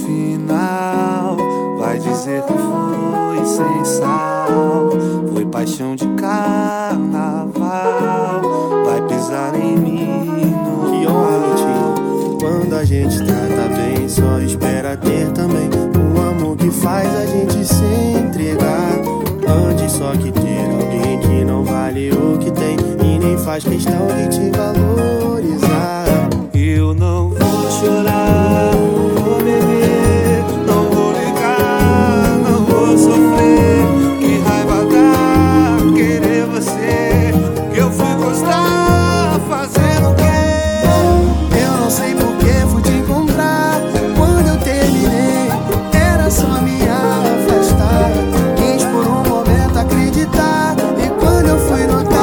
final vai dizer que foi sem sal, foi paixão de carnaval, vai pisar em mim no Que honra, quando a gente trata bem, só espera ter também um amor que faz a gente se entregar. Antes só que ter alguém que não vale o que tem e nem faz questão de te valorizar. Eu não vou chorar, não vou beber, não vou ligar, não vou sofrer. Que raiva dá querer você, que eu fui gostar, fazendo o quê? Eu não sei por que fui te encontrar. Quando eu terminei, era só me afastar. Quis por um momento acreditar, e quando eu fui notar,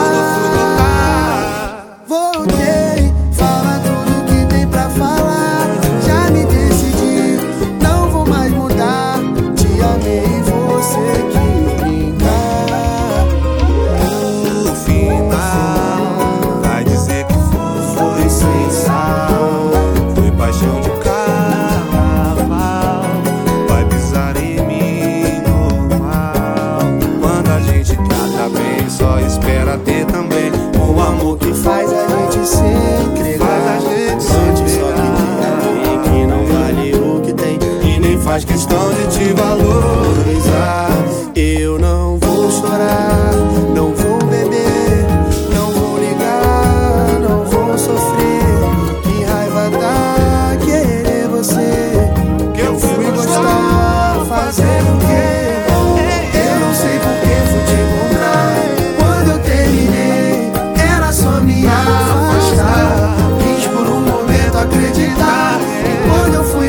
voltei. Fala tudo que tem pra falar. Já me decidi, não vou mais mudar. Te amei e você quis brincar. No final vai dizer que foi sem sal, foi paixão de carnaval, vai pisar em mim normal. Quando a gente trata bem, só espera ter também um amor que Faz a gente se entregar. faz a gente se Antes só que entregar. tem alguém que não vale o que tem E nem faz questão de te valorizar. Eu não vou chorar, não vou beber, não vou ligar, não vou sofrer. Que raiva dá querer você, Que eu fui gostar, fazer o quê? Eu não sei por que fui te encontrar. Quando eu terminei, era só me afastar. Quis por um momento acreditar, e quando eu fui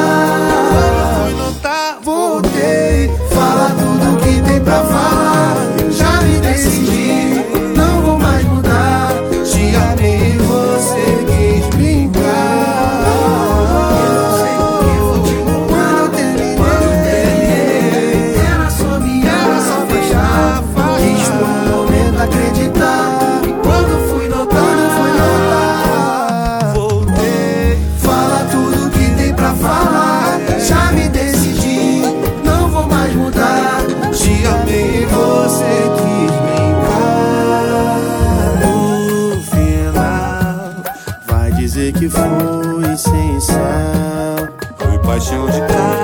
notar, voltei. Fala tudo que tem pra falar. Eu já me decidi, não vou mais mudar. Te amei e você quis brincar. Eu não sei por que vou te encontrar. Quando eu terminei, era só me afastar. Quis por um momento acreditar, e quando fui notar, voltei. fala tudo que tem pra falar. Já me decidi, não vou mais mudar. Te amei e você quis brincar. No final Vai dizer que foi sem sal, foi paixão de carnaval.